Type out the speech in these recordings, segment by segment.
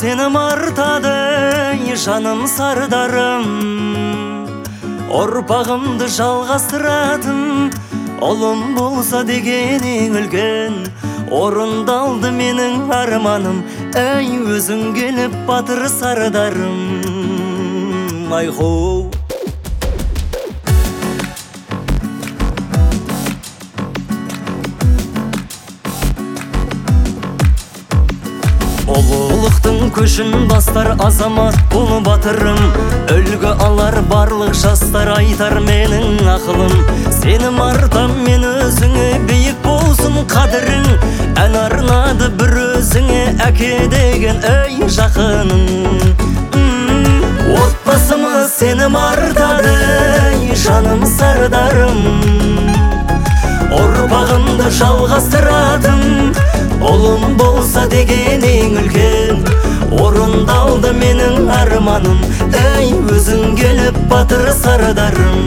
сені мартады жаным сардарым, ұрпағымды жалғастыратын ұлым болса дегенің үлкен. Орындалды менің арманым, әй өзің келіп батыр сардарым. Айху ұлылықтың көшін бастар азамат бұл батырым. Үлгі алар барлық жастар, айтар менің ақылым. Сені мартам мен өзіңе, биік болсын қадірің. Ән арнады бір өзіңе, әке деген әй жақының. Отбасымыз сені мартады жаным сардарым, ұрпағымды жалғастыратын ұлым болса дегенің үлкен. Орындалды менің арманым, әй өзің келіп батыр сардарым.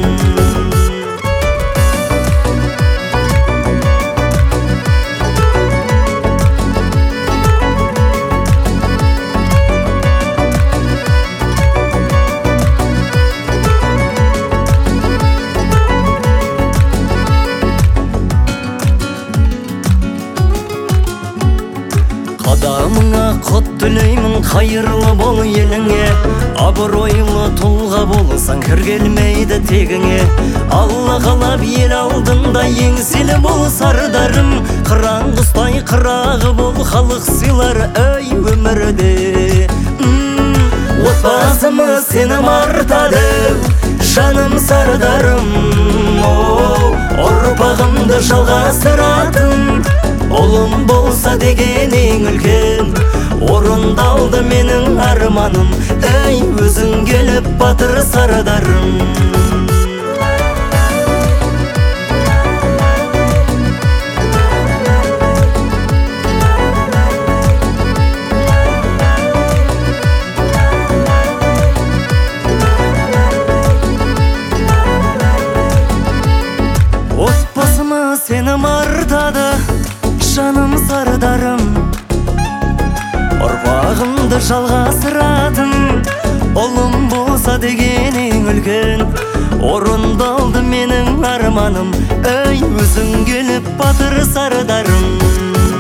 Қадамыңа құт тілеймін, қайырлы бол еліңе. Абыройлы тұлға болсаң кір келмейді тегіңе. Алла қалап ел алдында еңселі бол сардарым. Қыран құстай қырағы бол, халық сыйлар әй өмірде. Отбасымыз сені мартады жаным сардарым, ұрпағымды жалғастыратын ұлым болса дегенің үлкен. Орындалды менің арманым, әй өзің келіп батыр сардарым. Отбасымыз сені мартады жаным сардарым, ұрпағымды жалғастыратын ұлым болса дегенің үлкен. Орындалды менің арманым, әй өзің келіп батыр сардарым.